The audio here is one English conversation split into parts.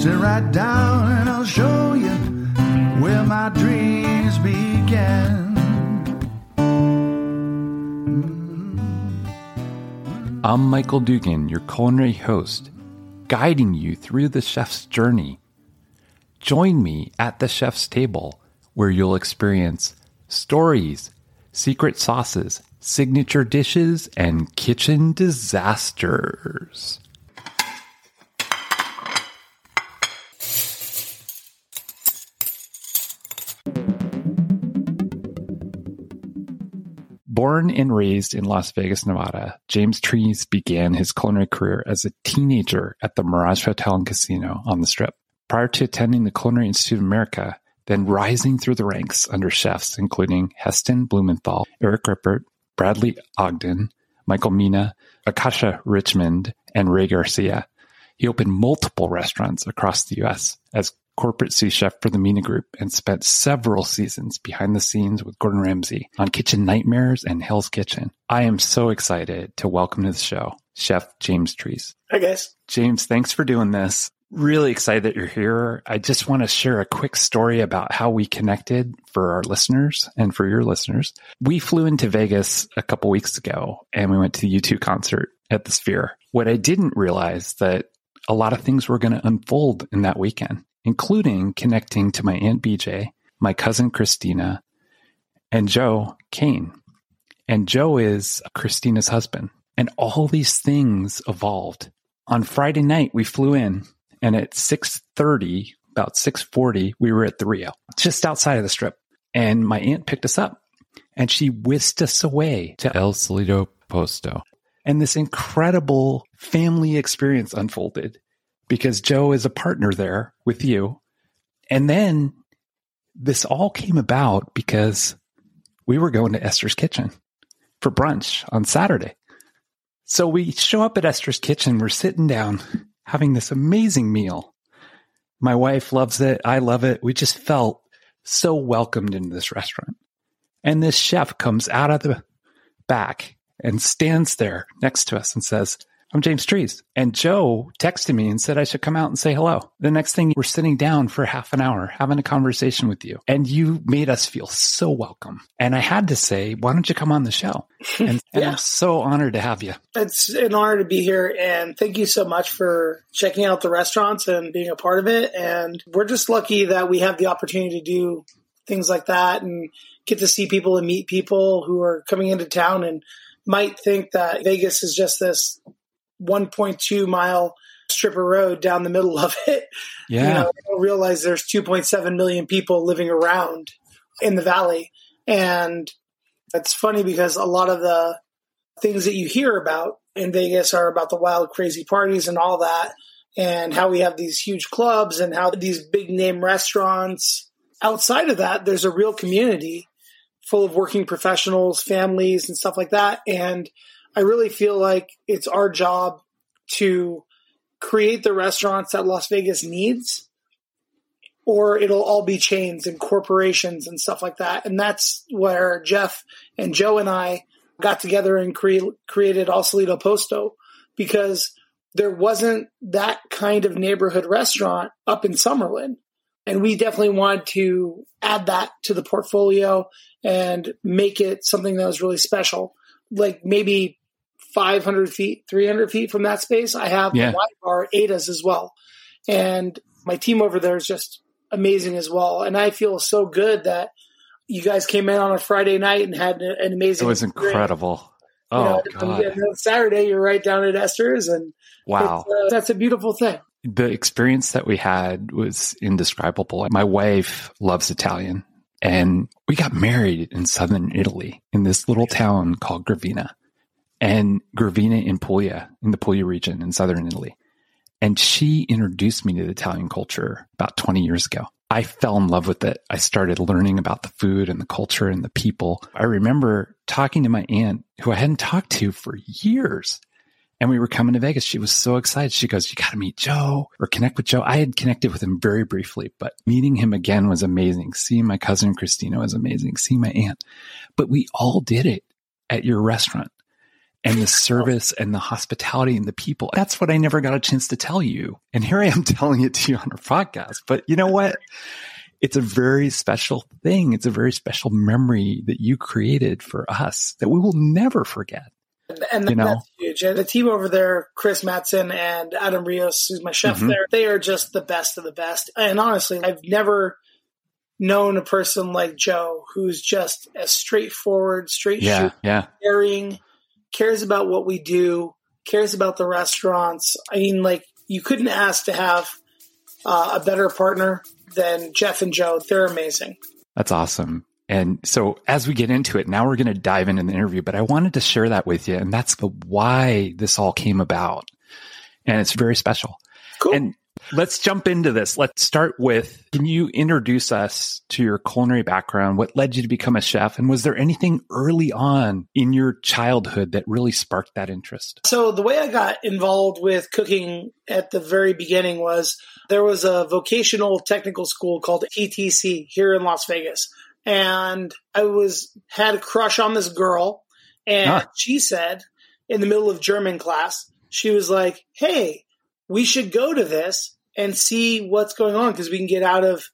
Sit right down and I'll show you where my dreams began. I'm Michael Dugan, your culinary host, guiding you through the chef's journey. Join me at the chef's table, where you'll experience stories, secret sauces, signature dishes, and kitchen disasters. Born and raised in Las Vegas, Nevada, James Trees began his culinary career as a teenager at the Mirage Hotel and Casino on the Strip. Prior to attending the Culinary Institute of America, then rising through the ranks under chefs including Heston Blumenthal, Eric Rippert, Bradley Ogden, Michael Mina, Akasha Richmond, and Ray Garcia. He opened multiple restaurants across the U.S. as corporate sous chef for the Mina Group and spent several seasons behind the scenes with Gordon Ramsay on Kitchen Nightmares and Hell's Kitchen. I am so excited to welcome to the show Chef James Trees. Hi, guys. James, thanks for doing this. Really excited that you're here. I just want to share a quick story about how we connected for our listeners and for your listeners. We flew into Vegas a couple weeks ago and we went to the U2 concert at the Sphere. What I didn't realize that a lot of things were going to unfold in that weekend, including connecting to my Aunt BJ, my cousin Christina, and Joe Kane. And Joe is Christina's husband. And all these things evolved. On Friday night, we flew in, and at 6:30, about 6:40, we were at the Rio, just outside of the Strip. And my aunt picked us up, and she whisked us away to El Solito Posto. And this incredible family experience unfolded because Joe is a partner there with you. And then this all came about because we were going to Esther's Kitchen for brunch on Saturday. So we show up at Esther's Kitchen. We're sitting down having this amazing meal. My wife loves it. I love it. We just felt so welcomed into this restaurant. And this chef comes out of the back and stands there next to us and says, "I'm James Trees." And Joe texted me and said I should come out and say hello. The next thing, we're sitting down for half an hour having a conversation with you. And you made us feel so welcome. And I had to say, why don't you come on the show? And I'm so honored to have you. It's an honor to be here. And thank you so much for checking out the restaurants and being a part of it. And we're just lucky that we have the opportunity to do things like that and get to see people and meet people who are coming into town and might think that Vegas is just this 1.2 mile strip of road down the middle of it. Yeah. I don't realize there's 2.7 million people living around in the valley. And it's funny because a lot of the things that you hear about in Vegas are about the wild, crazy parties and all that, and how we have these huge clubs and how these big name restaurants. Outside of that, there's a real community full of working professionals, families, and stuff like that. And I really feel like it's our job to create the restaurants that Las Vegas needs, or it'll all be chains and corporations and stuff like that. And that's where Jeff and Joe and I got together and created El Solito Posto, because there wasn't that kind of neighborhood restaurant up in Summerlin. And we definitely wanted to add that to the portfolio and make it something that was really special. Like maybe 500 feet, 300 feet from that space, I have the wine bar, Ada's, as well. And my team over there is just amazing as well. And I feel so good that you guys came in on a Friday night and had an amazing It was experience. Incredible. Oh, God. And then Saturday, you're right down at Esther's. And wow, that's a beautiful thing. The experience that we had was indescribable. My wife loves Italian, and we got married in southern Italy in this little town called Gravina, and Gravina in Puglia, in the Puglia region in southern Italy. And she introduced me to the Italian culture about 20 years ago. I fell in love with it. I started learning about the food and the culture and the people. I remember talking to my aunt, who I hadn't talked to for years. And we were coming to Vegas. She was so excited. She goes, "You got to meet Joe or connect with Joe." I had connected with him very briefly, but meeting him again was amazing. Seeing my cousin Christina was amazing. Seeing my aunt. But we all did it at your restaurant. and the service and the hospitality and the people. That's what I never got a chance to tell you. And here I am telling it to you on our podcast. But you know what? It's a very special thing. It's a very special memory that you created for us that we will never forget. And that's huge. And the team over there, Chris Mattson and Adam Rios, who's my chef there, they are just the best of the best. And honestly, I've never known a person like Joe who's just as straightforward, shooting, caring, cares about what we do, cares about the restaurants. I mean, like, you couldn't ask to have a better partner than Jeff and Joe. They're amazing. That's awesome. And so as we get into it, now we're going to dive into the interview, but I wanted to share that with you. And that's the why this all came about. And it's very special. Cool. And let's jump into this. Let's start with, can you introduce us to your culinary background? What led you to become a chef? And was there anything early on in your childhood that really sparked that interest? So the way I got involved with cooking at the very beginning was there was a vocational technical school called TTC here in Las Vegas. And I had a crush on this girl. And she said in the middle of German class, she was like, hey, we should go to this and see what's going on because we can get out of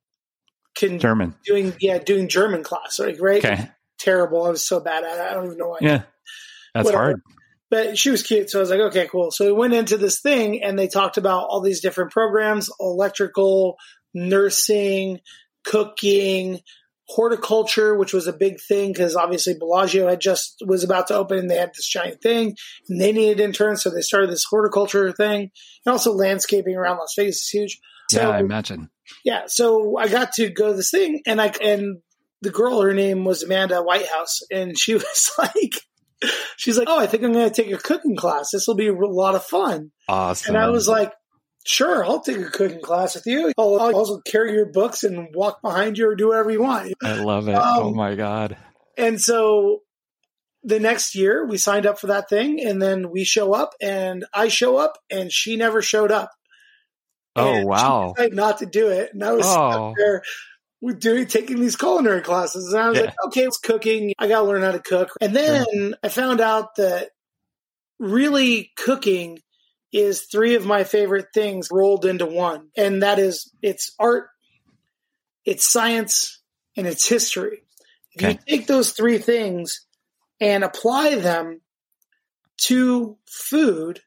German doing German class, right? Okay. Terrible. I was so bad at it. I don't even know why. Yeah, that's hard. But she was cute, so I was like, okay, cool. So we went into this thing, and they talked about all these different programs: electrical, nursing, cooking, horticulture, which was a big thing because obviously Bellagio was about to open and they had this giant thing and they needed interns. So they started this horticulture thing, and also landscaping around Las Vegas is huge. So, I imagine. Yeah. So I got to go to this thing and the girl, her name was Amanda Whitehouse. And she was like, she's like, oh, I think I'm going to take a cooking class. This will be a lot of fun. Awesome. And I was like, sure, I'll take a cooking class with you. I'll also carry your books and walk behind you or do whatever you want. I love it. Oh my God. And so the next year we signed up for that thing, and then we show up and I show up and she never showed up. Oh, wow. She decided not to do it. And I was up there taking these culinary classes. And I was like, okay, it's cooking. I got to learn how to cook. And then I found out that really cooking is three of my favorite things rolled into one. And that is, it's art, it's science, and it's history. If you take those three things and apply them to food,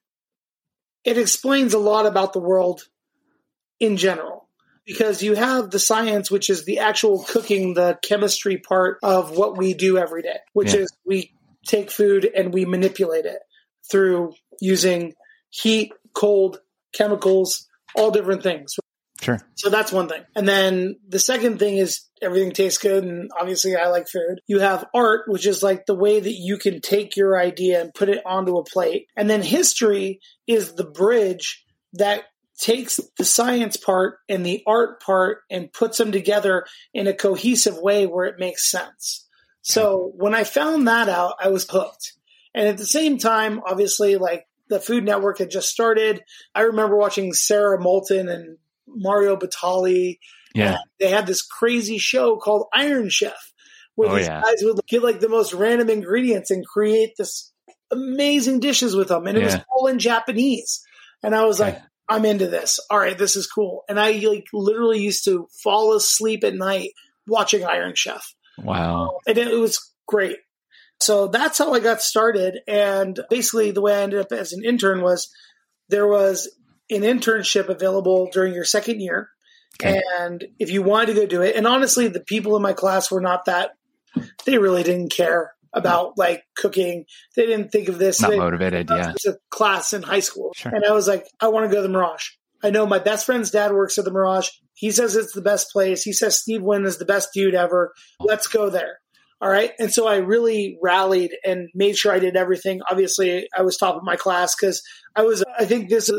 it explains a lot about the world in general. Because you have the science, which is the actual cooking, the chemistry part of what we do every day, which is we take food and we manipulate it through using heat, cold, chemicals, all different things. Sure. So that's one thing. And then the second thing is everything tastes good. And obviously I like food. You have art, which is like the way that you can take your idea and put it onto a plate. And then history is the bridge that takes the science part and the art part and puts them together in a cohesive way where it makes sense. So when I found that out, I was hooked. And at the same time, obviously, like, the Food Network had just started. I remember watching Sarah Moulton and Mario Batali. Yeah. They had this crazy show called Iron Chef where these guys would get like the most random ingredients and create this amazing dishes with them. And it was all in Japanese. And I was like, I'm into this. All right, this is cool. And I like literally used to fall asleep at night watching Iron Chef. Wow. And it was great. So that's how I got started. And basically the way I ended up as an intern was there was an internship available during your second year. Okay. And if you wanted to go do it, and honestly, the people in my class were not that, they really didn't care about like cooking. They didn't think of this. Not motivated. Yeah. It's a class in high school. Sure. And I was like, I want to go to the Mirage. I know my best friend's dad works at the Mirage. He says it's the best place. He says Steve Wynn is the best dude ever. Let's go there. All right. And so I really rallied and made sure I did everything. Obviously, I was top of my class because I think this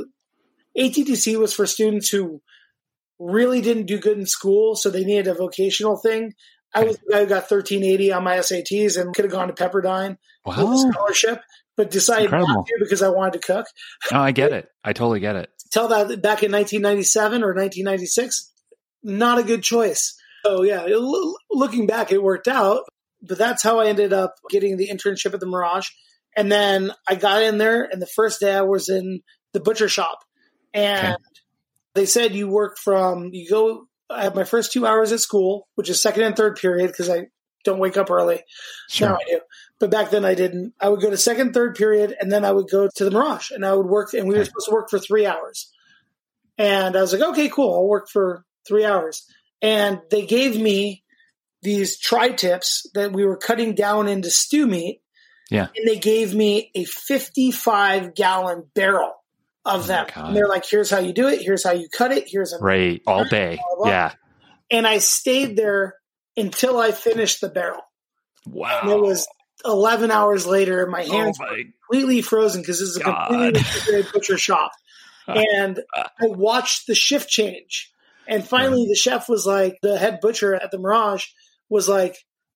ATTC was for students who really didn't do good in school. So they needed a vocational thing. I got 1380 on my SATs and could have gone to Pepperdine with a scholarship, but decided not to because I wanted to cook. Oh, I get it. I totally get it. Tell that back in 1997 or 1996, not a good choice. So yeah, looking back, it worked out. But that's how I ended up getting the internship at the Mirage. And then I got in there, and the first day I was in the butcher shop. And they said I have my first 2 hours at school, which is second and third period because I don't wake up early. Sure. Now I do. But back then I didn't. I would go to second, third period, and then I would go to the Mirage, and I would work, and we were supposed to work for 3 hours. And I was like, okay, cool. I'll work for 3 hours. And they gave me these tri-tips that we were cutting down into stew meat. Yeah. And they gave me a 55-gallon barrel of them. And they're like, here's how you do it. Here's how you cut it. Here's right. All day. Blah, blah, blah. Yeah. And I stayed there until I finished the barrel. Wow. And it was 11 hours later, and my hands were completely frozen because this is a completely integrated butcher shop. And I watched the shift change. And finally, the chef was like, the head butcher at the Mirage was like,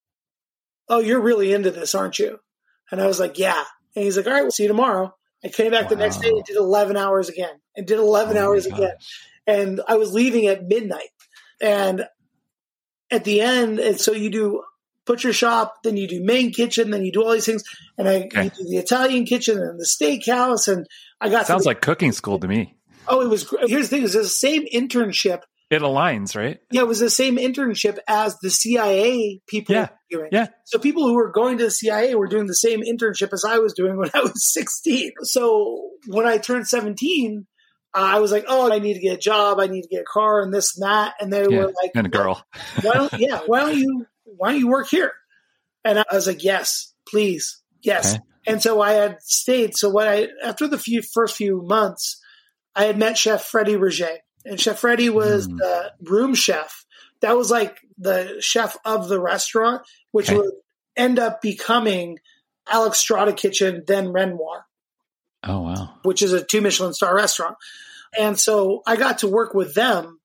oh, you're really into this, aren't you? And I was like, yeah. And he's like, all right, we'll see you tomorrow. I came back the next day and did 11 hours again and did 11 hours again. And I was leaving at midnight. And at the end, and so you do butcher shop, then you do main kitchen, then you do all these things. And you do the Italian kitchen and the steakhouse. And I got sounds like cooking school to me. Oh, it was great. Here's the thing: it was the same internship. It aligns, right? Yeah, it was the same internship as the CIA people were doing. Yeah. So people who were going to the CIA were doing the same internship as I was doing when I was 16. So when I turned 17, I was like, oh, I need to get a job. I need to get a car and this and that. And they were like, and a girl. why don't you work here? And I was like, yes, please. Yes. Okay. And so I had stayed. So after the first few months, I had met Chef Freddie Roget. And Chef Freddie was the room chef. That was like the chef of the restaurant, which would end up becoming Alex Strada Kitchen, then Renoir. Oh, wow. Which is a 2 Michelin star restaurant. And so I got to work with them,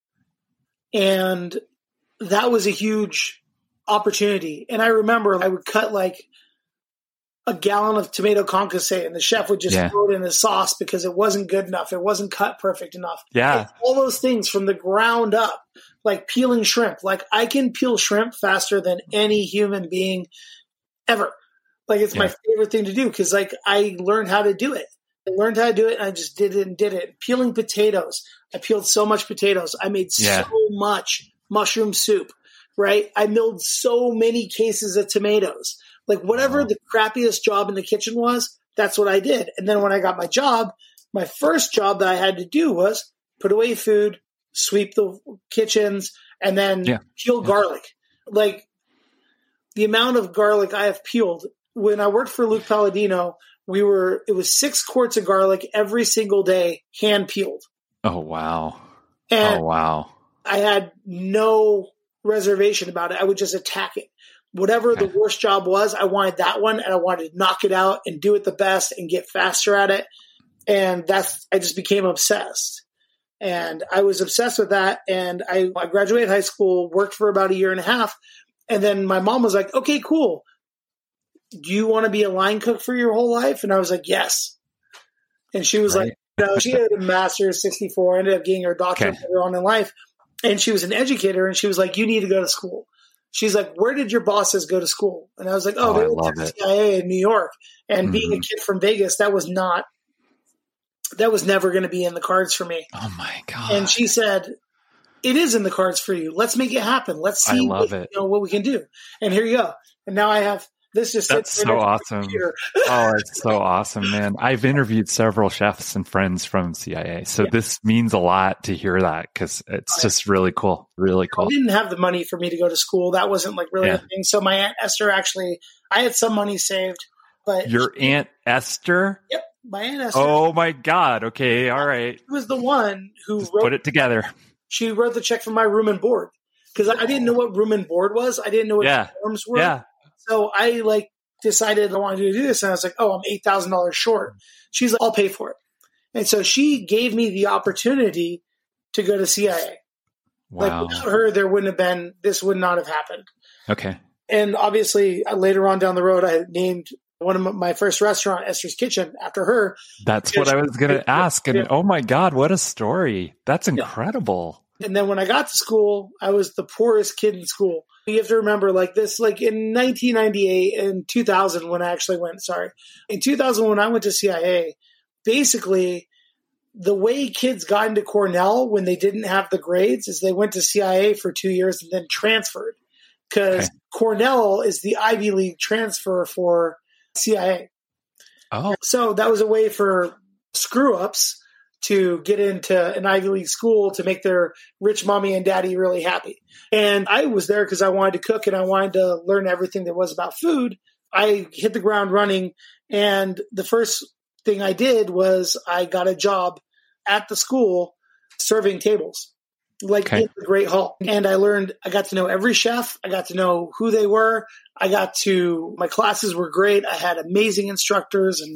and that was a huge opportunity. And I remember I would cut like a gallon of tomato concasse, and the chef would just throw it in the sauce because it wasn't good enough. It wasn't cut perfect enough. Yeah. And all those things from the ground up, like peeling shrimp. Like I can peel shrimp faster than any human being ever. Like it's my favorite thing to do because like I learned how to do it. And I just did it and did it. Peeling potatoes. I peeled so much potatoes. I made so much mushroom soup, right? I milled so many cases of tomatoes. Like whatever the crappiest job in the kitchen was, that's what I did. And then when I got my job, my first job that I had to do was put away food, sweep the kitchens, and then peel garlic. Like the amount of garlic I have peeled. When I worked for Luke Palladino, it was 6 quarts of garlic every single day, hand peeled. Oh, wow. And I had no reservation about it. I would just attack it. Whatever the worst job was, I wanted that one, and I wanted to knock it out and do it the best and get faster at it. And I just became obsessed. And I was obsessed with that. And I graduated high school, worked for about a year and a half. And then my mom was like, okay, cool. Do you want to be a line cook for your whole life? And I was like, yes. And she was like, she had a master's, 64, ended up getting her doctorate later on in life. And she was an educator, and she was like, you need to go to school. She's like, where did your bosses go to school? And I was like, they went to the CIA in New York. And being a kid from Vegas, that was never going to be in the cards for me. Oh my God. And she said, it is in the cards for you. Let's make it happen. Let's see what we can do. And here you go. And now I have this just That's so awesome. Oh, it's so awesome, man. I've interviewed several chefs and friends from CIA. So this means a lot to hear that because it's just really cool. Really cool. I didn't have the money for me to go to school. That wasn't like really a thing. So my Aunt Esther I had some money saved. But your Aunt Esther? Yep. My Aunt Esther. Oh my God. Okay. All right. She was the one who put it together. She wrote the check for my room and board because I didn't know what room and board was. I didn't know what terms were. Yeah. So I decided I wanted to do this. And I was like, oh, I'm $8,000 short. She's like, I'll pay for it. And so she gave me the opportunity to go to CIA. Wow. Like without her, this would not have happened. Okay. And obviously later on down the road, I named one of my first restaurant, Esther's Kitchen, after her. That's what I was going to ask. And oh my God, what a story. That's incredible. And then when I got to school, I was the poorest kid in school. You have to remember like this, like in 1998 and 2000 when I actually went, in 2000 when I went to CIA, basically the way kids got into Cornell when they didn't have the grades is they went to CIA for 2 years and then transferred because Cornell is the Ivy League transfer for CIA. Oh, so that was a way for screw ups to get into an Ivy League school to make their rich mommy and daddy really happy. And I was there because I wanted to cook and I wanted to learn everything there was about food. I hit the ground running. And the first thing I did was I got a job at the school serving tables, like in the Great Hall. And I got to know every chef. I got to know who they were. My classes were great. I had amazing instructors and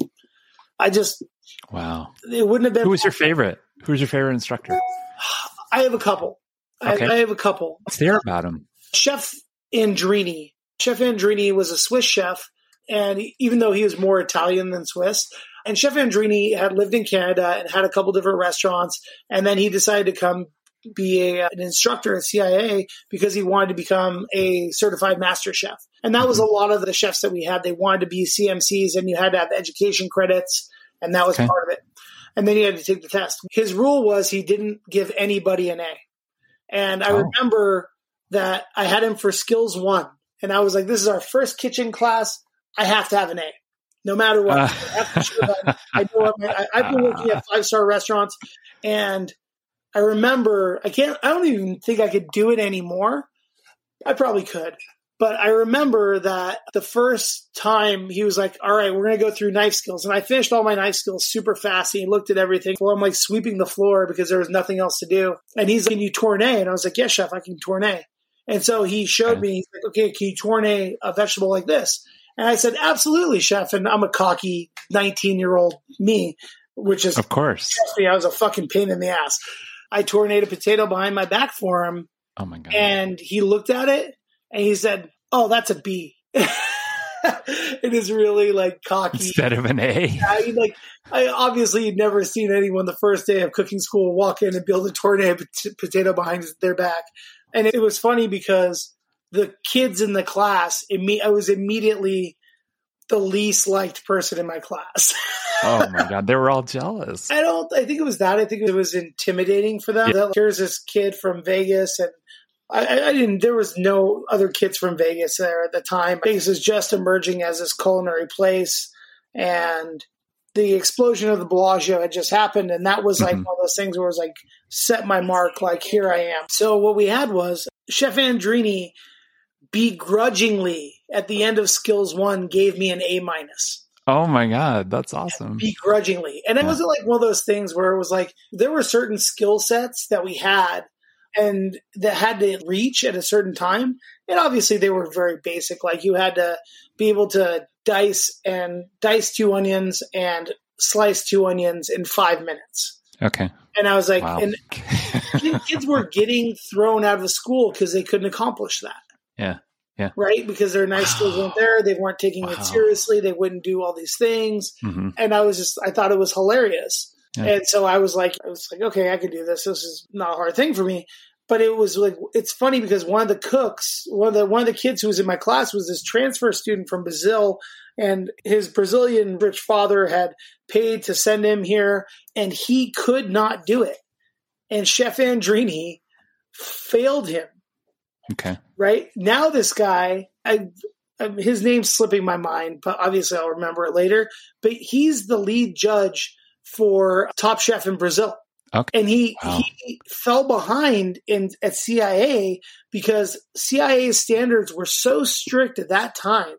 wow. It wouldn't have been. Who was your favorite? Who's your favorite instructor? I have a couple. Okay. I have a couple. Let's hear about him. Chef Andrini. Chef Andrini was a Swiss chef, and even though he was more Italian than Swiss, and Chef Andrini had lived in Canada and had a couple different restaurants, and then he decided to come be an instructor at CIA because he wanted to become a certified master chef. And that was a lot of the chefs that we had. They wanted to be CMCs, and you had to have education credits. And that was part of it. And then he had to take the test. His rule was he didn't give anybody an A. And I remember that I had him for Skills 1. And I was like, this is our first kitchen class. I have to have an A, no matter what. I've been working at 5-star restaurants. And I remember, I don't even think I could do it anymore. I probably could. But I remember that the first time he was like, all right, we're going to go through knife skills. And I finished all my knife skills super fast. And he looked at everything. Well, I'm like sweeping the floor because there was nothing else to do. And he's like, can you tourne? And I was like, yes, chef, I can tourne. And so he showed me, he's like, okay, can you tourne a vegetable like this? And I said, absolutely, chef. And I'm a cocky 19-year-old me, which is, of course, trust me, I was a fucking pain in the ass. I tourneed a potato behind my back for him. Oh my God. And he looked at it. And he said, oh, that's a B. It is really like cocky. Instead of an A. I obviously had never seen anyone the first day of cooking school walk in and build a tornado potato behind their back. And it was funny because the kids in the class, I was immediately the least liked person in my class. Oh my God. They were all jealous. I think it was that. I think it was intimidating for them. Yeah. Here's this kid from Vegas and there was no other kids from Vegas there at the time. Vegas was just emerging as this culinary place, and the explosion of the Bellagio had just happened. And that was like one of those things where it was like, set my mark, like, here I am. So what we had was Chef Andrini begrudgingly at the end of Skills 1 gave me an A-. Oh my God, that's awesome. Begrudgingly. And it wasn't like one of those things where it was like, there were certain skill sets that we had and that had to reach at a certain time. And obviously they were very basic. Like you had to be able to dice 2 onions and slice 2 onions in 5 minutes. Okay. And I was like, wow. And kids were getting thrown out of school because they couldn't accomplish that. Yeah. Yeah. Right. Because their knife skills weren't there. They weren't taking it seriously. They wouldn't do all these things. Mm-hmm. And I thought it was hilarious. Yeah. And so I was like, okay, I can do this. This is not a hard thing for me. But it was like, it's funny because one of the cooks, one of the kids who was in my class was this transfer student from Brazil, and his Brazilian rich father had paid to send him here, and he could not do it. And Chef Andrini failed him. Okay. Right now, this guy, his name's slipping my mind, but obviously I'll remember it later. But he's the lead judge for Top Chef in Brazil. Okay. And he fell behind at CIA because CIA's standards were so strict at that time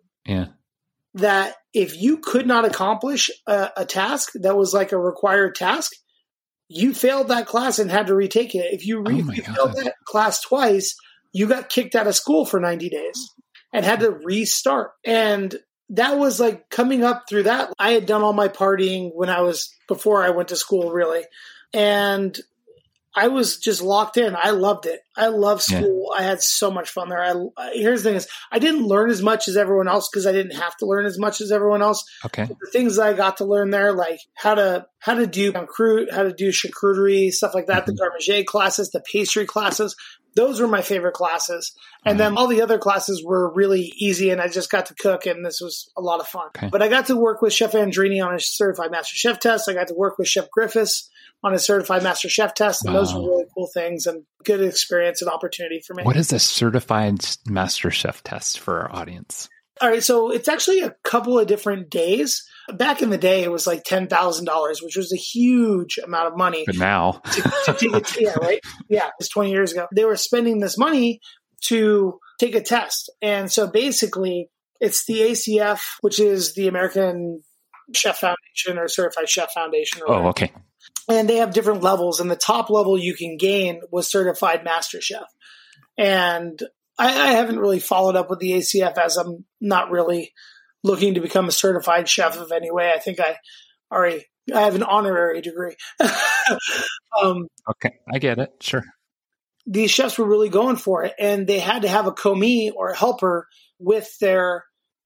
that if you could not accomplish a task that was like a required task, you failed that class and had to retake it. If you failed that class twice, you got kicked out of school for 90 days and had to restart. And that was like coming up through that. I had done all my partying before I went to school, really. And I was just locked in. I loved it. I love school. I had so much fun there. Here's the thing is, I didn't learn as much as everyone else because I didn't have to learn as much as everyone else. Okay. But the things that I got to learn there, like how to do croûte, how to do charcuterie, stuff like that, the garmager classes, the pastry classes, those were my favorite classes. And then all the other classes were really easy, and I just got to cook, and this was a lot of fun. Okay. But I got to work with Chef Andrini on his Certified Master Chef test. I got to work with Chef Griffiths on a Certified Master Chef test, and those were really cool things and good experience and opportunity for me. What is a Certified Master Chef test for our audience? All right, so it's actually a couple of different days. Back in the day, it was like $10,000, which was a huge amount of money. But now, to take it, yeah, right, yeah, it's 20 years ago. They were spending this money to take a test, and so basically, it's the ACF, which is the American Chef Foundation or Certified Chef Foundation. Oh, okay. And they have different levels, and the top level you can gain was Certified Master Chef. And I haven't really followed up with the ACF as I'm not really looking to become a certified chef of any way. I think I have an honorary degree. Okay, I get it. Sure. These chefs were really going for it, and they had to have a commis or a helper with their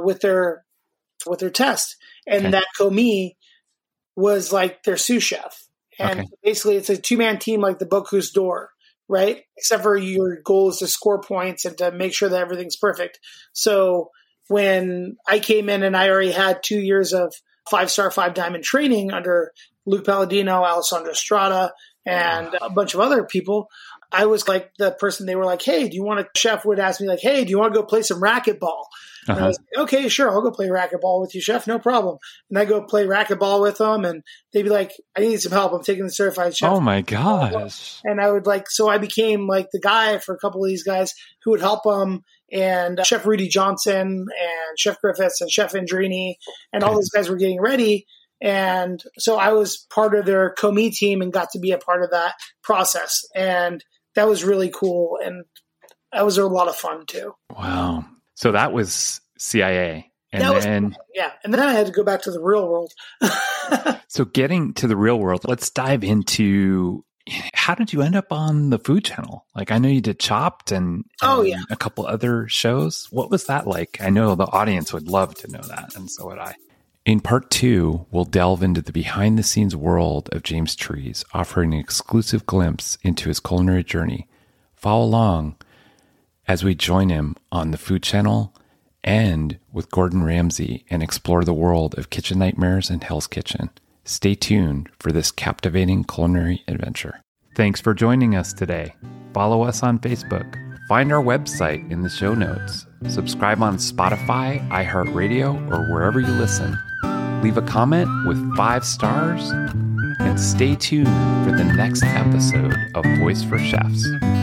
test, and that commis was like their sous chef. And basically, it's a two-man team like the Bocuse d'Or, right? Except for your goal is to score points and to make sure that everything's perfect. So when I came in and I already had 2 years of 5-star, 5-diamond training under Luke Palladino, Alessandro Strada, and a bunch of other people, I was like the person they were like, hey, chef would ask me like, hey, do you want to go play some racquetball? And I was like, okay, sure, I'll go play racquetball with you, chef, no problem. And I go play racquetball with them, and they'd be like, I need some help. I'm taking the certified chef. Oh my gosh. And I would so I became like the guy for a couple of these guys who would help them. And Chef Rudy Johnson and Chef Griffiths and Chef Andrini and all those guys were getting ready. And so I was part of their commis team and got to be a part of that process. And that was really cool. And that was a lot of fun too. Wow. So that was CIA. And then I had to go back to the real world. So getting to the real world, let's dive into, how did you end up on the Food Channel? Like, I know you did Chopped and a couple other shows. What was that like? I know the audience would love to know that, and so would I. In part 2, we'll delve into the behind-the-scenes world of James Trees, offering an exclusive glimpse into his culinary journey. Follow along as we join him on the Food Channel and with Gordon Ramsay and explore the world of Kitchen Nightmares and Hell's Kitchen. Stay tuned for this captivating culinary adventure. Thanks for joining us today. Follow us on Facebook. Find our website in the show notes. Subscribe on Spotify, iHeartRadio, or wherever you listen. Leave a comment with 5 stars and stay tuned for the next episode of Voice for Chefs.